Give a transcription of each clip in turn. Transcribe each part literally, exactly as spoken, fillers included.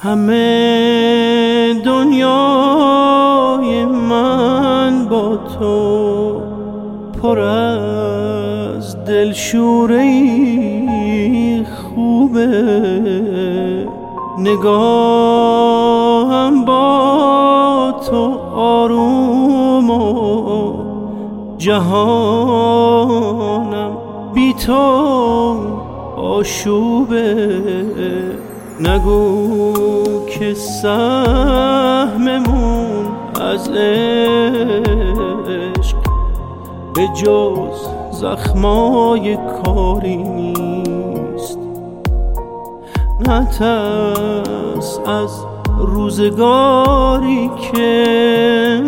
همه دنیای من با تو پر از دلشوری خوبه، نگاهم با تو آروم و جهانم بی تو آشوبه. نگو که سهممون از عشق به جز زخمای کاری نیست. نترس از روزگاری که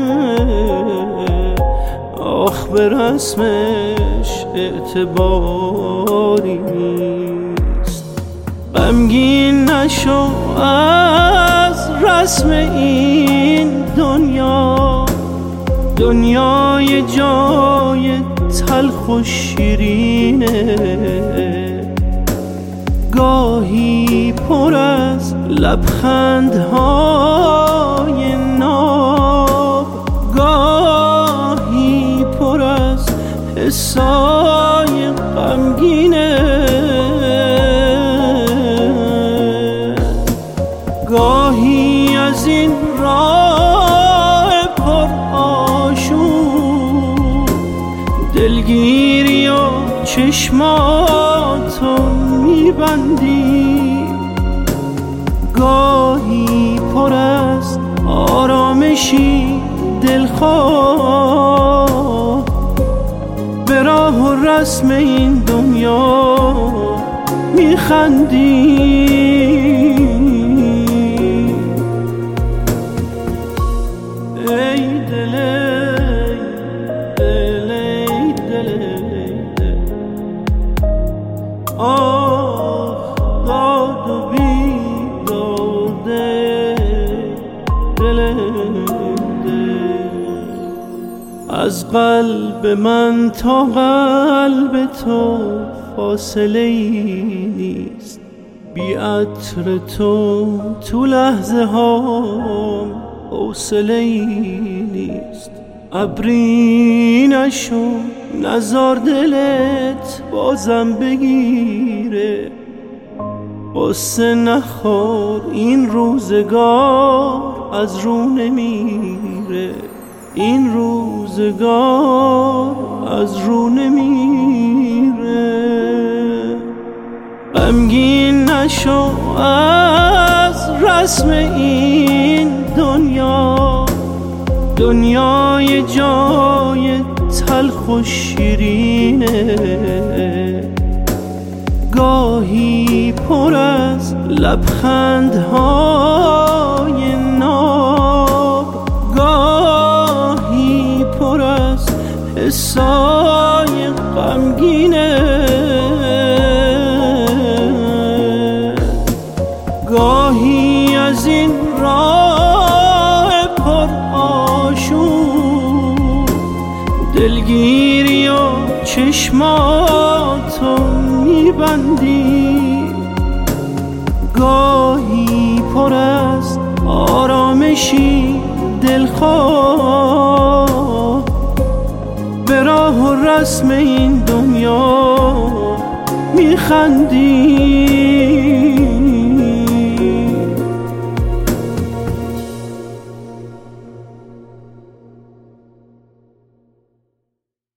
آخ به رسمش اعتباری نیست. غمگین نشو از رسم این دنیا، دنیای جای تلخ و شیرینه، گاهی پر از لبخندهای ناب، گاهی پر از حسای غمگینه، گاهی از این راه پر آشوب دلگیری و چشماتو میبندی، گاهی پر از آرامشی دلخواه به راه و رسم این دنیا میخندی. ای دل دل دل آه داد و بیداده دل از قلب من تا قلب تو فاصله ای نیست. بی عطر تو تو لحظه هام حوصله ای نیست. ابری نشو نزار دلت بازم بگیره، قصه نخور این روزگار از رو نمیره، این روزگار از رو نمیره. غمگین نشو از رسم این دنیا، دنیای جای تلخ و شیرینه، گاهی پر از لبخندهای ناب، گاهی پر از حسای غمگینه، گاهی از این راه پر آشوب دلگیری و چشماتو میبندی، گاهی پر از آرامشی دلخواه به راه و رسم این دنیا میخندی.